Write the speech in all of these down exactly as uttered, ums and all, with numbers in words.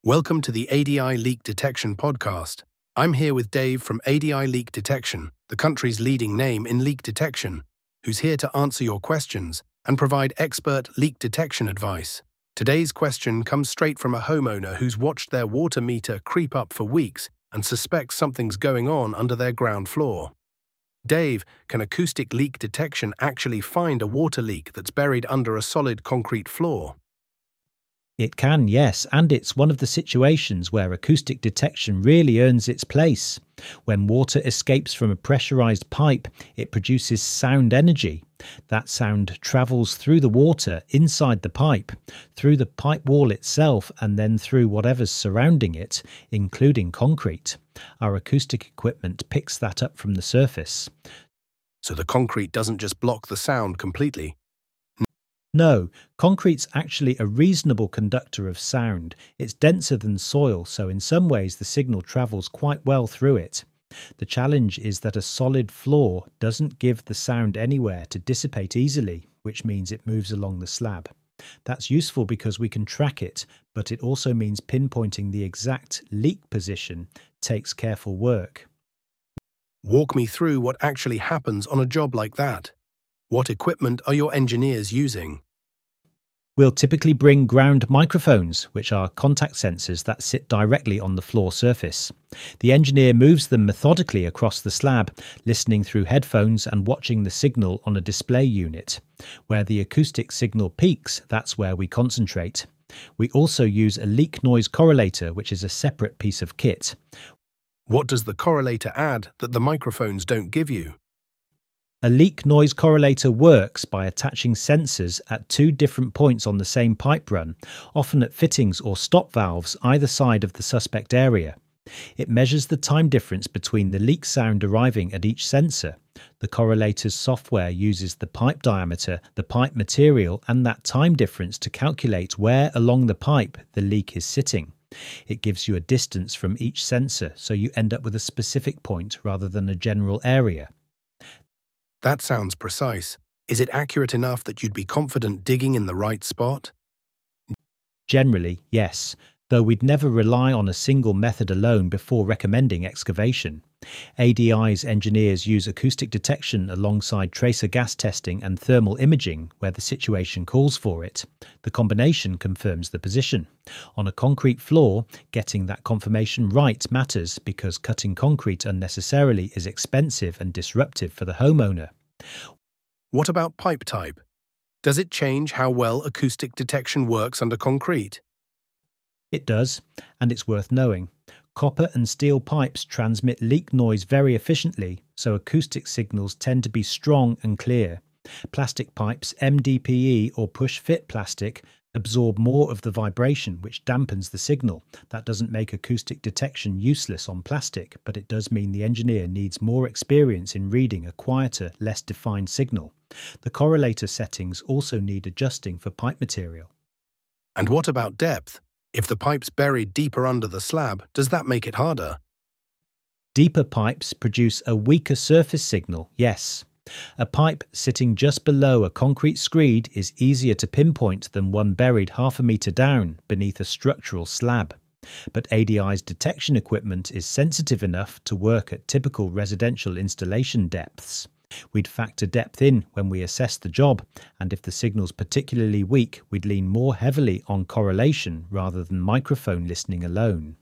Welcome to the A D I Leak Detection Podcast. I'm here with Dave from A D I Leak Detection, the country's leading name in leak detection, who's here to answer your questions and provide expert leak detection advice. Today's question comes straight from a homeowner who's watched their water meter creep up for weeks and suspects something's going on under their ground floor. Dave, can acoustic leak detection actually find a water leak that's buried under a solid concrete floor? It can, yes, and it's one of the situations where acoustic detection really earns its place. When water escapes from a pressurized pipe, it produces sound energy. That sound travels through the water inside the pipe, through the pipe wall itself, and then through whatever's surrounding it, including concrete. Our acoustic equipment picks that up from the surface. So the concrete doesn't just block the sound completely? No, concrete's actually a reasonable conductor of sound. It's denser than soil, so in some ways the signal travels quite well through it. The challenge is that a solid floor doesn't give the sound anywhere to dissipate easily, which means it moves along the slab. That's useful because we can track it, but it also means pinpointing the exact leak position takes careful work. Walk me through what actually happens on a job like that. What equipment are your engineers using? We'll typically bring ground microphones, which are contact sensors that sit directly on the floor surface. The engineer moves them methodically across the slab, listening through headphones and watching the signal on a display unit. Where the acoustic signal peaks, that's where we concentrate. We also use a leak noise correlator, which is a separate piece of kit. What does the correlator add that the microphones don't give you? A leak noise correlator works by attaching sensors at two different points on the same pipe run, often at fittings or stop valves either side of the suspect area. It measures the time difference between the leak sound arriving at each sensor. The correlator's software uses the pipe diameter, the pipe material, and that time difference to calculate where along the pipe the leak is sitting. It gives you a distance from each sensor, so you end up with a specific point rather than a general area. That sounds precise. Is it accurate enough that you'd be confident digging in the right spot? Generally, yes, though we'd never rely on a single method alone before recommending excavation. A D I's engineers use acoustic detection alongside tracer gas testing and thermal imaging where the situation calls for it. The combination confirms the position. On a concrete floor, getting that confirmation right matters because cutting concrete unnecessarily is expensive and disruptive for the homeowner. What about pipe type? Does it change how well acoustic detection works under concrete? It does, and it's worth knowing. Copper and steel pipes transmit leak noise very efficiently, so acoustic signals tend to be strong and clear. Plastic pipes, M D P E or push-fit plastic, absorb more of the vibration, which dampens the signal. That doesn't make acoustic detection useless on plastic, but it does mean the engineer needs more experience in reading a quieter, less defined signal. The correlator settings also need adjusting for pipe material. And what about depth? If the pipe's buried deeper under the slab, does that make it harder? Deeper pipes produce a weaker surface signal, yes. A pipe sitting just below a concrete screed is easier to pinpoint than one buried half a metre down beneath a structural slab. But A D I's detection equipment is sensitive enough to work at typical residential installation depths. We'd factor depth in when we assess the job, and if the signal's particularly weak, we'd lean more heavily on correlation rather than microphone listening alone.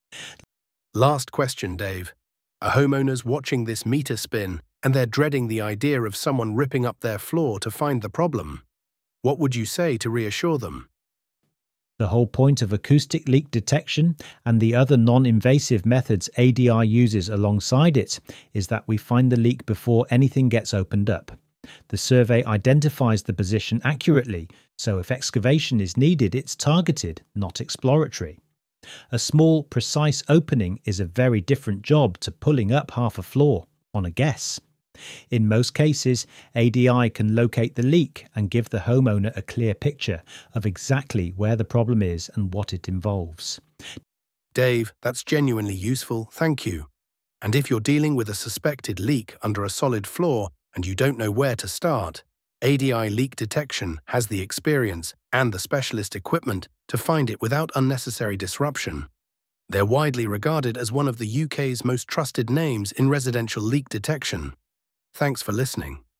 Last question, Dave. A homeowner's watching this meter spin, and they're dreading the idea of someone ripping up their floor to find the problem. What would you say to reassure them? The whole point of acoustic leak detection and the other non-invasive methods A D I uses alongside it is that we find the leak before anything gets opened up. The survey identifies the position accurately, so if excavation is needed, it's targeted, not exploratory. A small, precise opening is a very different job to pulling up half a floor on a guess. In most cases, A D I can locate the leak and give the homeowner a clear picture of exactly where the problem is and what it involves. Dave, that's genuinely useful, thank you. And if you're dealing with a suspected leak under a solid floor and you don't know where to start, A D I Leak Detection has the experience and the specialist equipment to to find it without unnecessary disruption. They're widely regarded as one of the U K's most trusted names in residential leak detection. Thanks for listening.